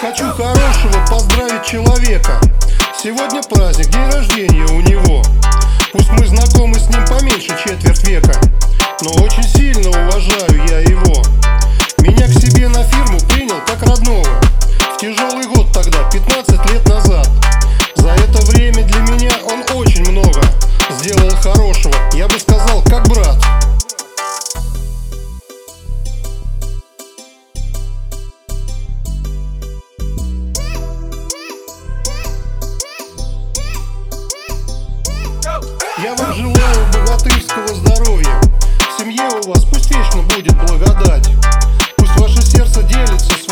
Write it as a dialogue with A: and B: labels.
A: Хочу хорошего поздравить человека. Сегодня праздник, день рождения у него. Пусть мы знакомы с ним поменьше четверть века, но очень сильно уважаю я его. Меня к себе на фирму принял как родного. В тяжелый год тогда, 15 лет назад. За это время для меня он очень много сделал хорошего, я бы сказал, как брат. Я вам желаю богатырского здоровья. В семье у вас пусть вечно будет благодать. Пусть ваше сердце делится